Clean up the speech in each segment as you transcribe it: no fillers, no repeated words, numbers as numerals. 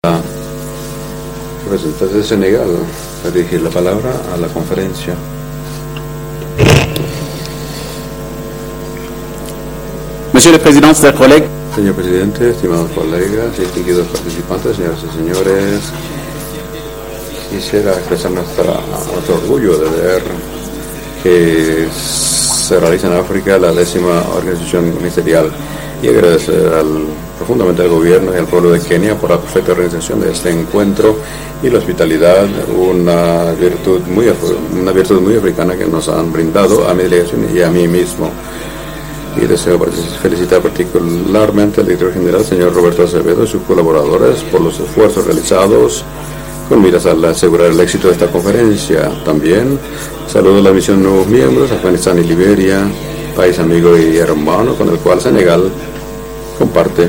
Representante de Senegal a dirigir la palabra a la conferencia. Monsieur le Président, chers collègues, Señor presidente, estimados colegas y distinguidos participantes, señoras y señores, quisiera expresar nuestro orgullo de ver que se realiza en África la 10ª organización ministerial y agradecer profundamente al gobierno y al pueblo de Kenia por la perfecta organización de este encuentro y la hospitalidad, una virtud muy africana que nos han brindado a mi delegación y a mí mismo. Y deseo felicitar particularmente al director general, señor Roberto Acevedo, y sus colaboradores por los esfuerzos realizados con miras a asegurar el éxito de esta conferencia. También saludo a la misión de nuevos miembros, Afganistán y Liberia, país amigo y hermano con el cual Senegal comparte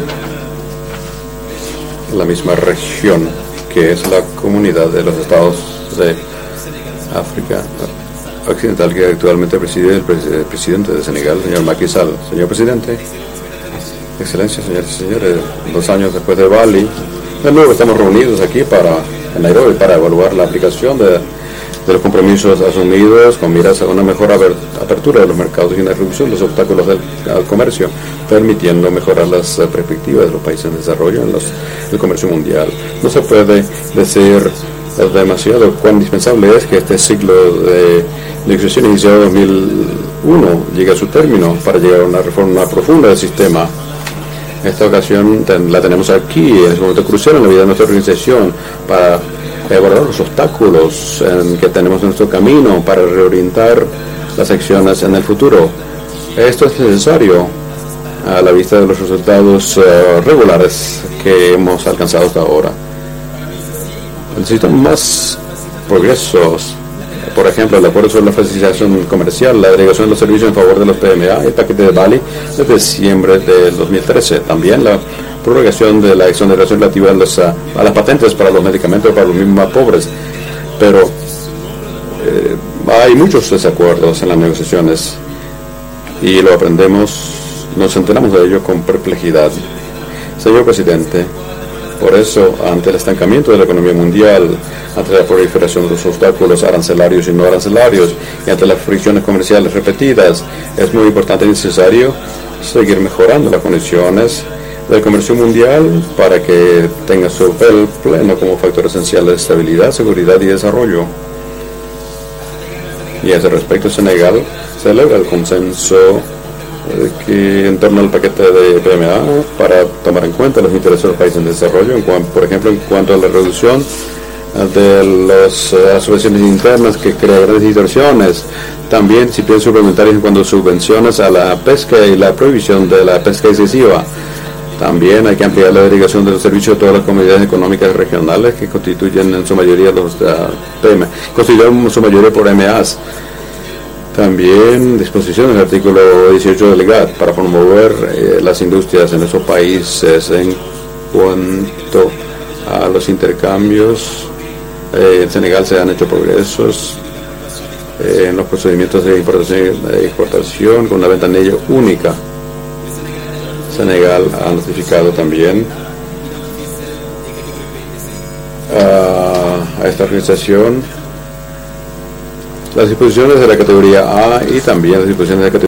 la misma región, que es la comunidad de los estados de África Occidental, que actualmente preside el presidente de Senegal, señor Macky Sall. Señor presidente, excelencia, señores y señores, 2 años después de Bali, de nuevo estamos reunidos aquí en Nairobi para evaluar la aplicación de los compromisos asumidos con miras a una mejor apertura de los mercados y una reducción de los obstáculos al comercio, permitiendo mejorar las perspectivas de los países en desarrollo en el comercio mundial. No se puede decir demasiado cuán indispensable es que este ciclo de negociación iniciado en 2001 llegue a su término para llegar a una reforma profunda del sistema. Esta ocasión la tenemos aquí, es un momento crucial en la vida de nuestra organización para abordar los obstáculos que tenemos en nuestro camino para reorientar las acciones en el futuro. Esto es necesario a la vista de los resultados regulares que hemos alcanzado hasta ahora. Necesitamos más progresos. Por ejemplo, el acuerdo sobre la facilitación comercial, la delegación de los servicios en favor de los PMA, el paquete de Bali desde diciembre del 2013. También la prorrogación de la exoneración relativa a las patentes para los medicamentos para los mismos más pobres. Pero hay muchos desacuerdos en las negociaciones y lo aprendemos, nos enteramos de ello con perplejidad. Señor presidente, por eso, ante el estancamiento de la economía mundial, ante la proliferación de los obstáculos arancelarios y no arancelarios, y ante las fricciones comerciales repetidas, es muy importante y necesario seguir mejorando las condiciones del comercio mundial para que tenga su papel pleno como factor esencial de estabilidad, seguridad y desarrollo. Y a ese respecto, Senegal celebra el consenso que en torno al paquete de PMA para tomar en cuenta los intereses de los países en desarrollo, por ejemplo, en cuanto a la reducción de las subvenciones internas que crean grandes distorsiones, también recipientes suplementarios en cuanto a subvenciones a la pesca y la prohibición de la pesca excesiva. También hay que ampliar la delegación de los servicios de todas las comunidades económicas regionales que constituyen en su mayoría los PMA, constituyen en su mayoría por MAs. También disposiciones del artículo 18 del GATT para promover las industrias en esos países. En cuanto a los intercambios, en Senegal se han hecho progresos en los procedimientos de importación y exportación con una ventanilla única. Senegal ha notificado también a esta organización las disposiciones de la categoría A y también las disposiciones de la categoría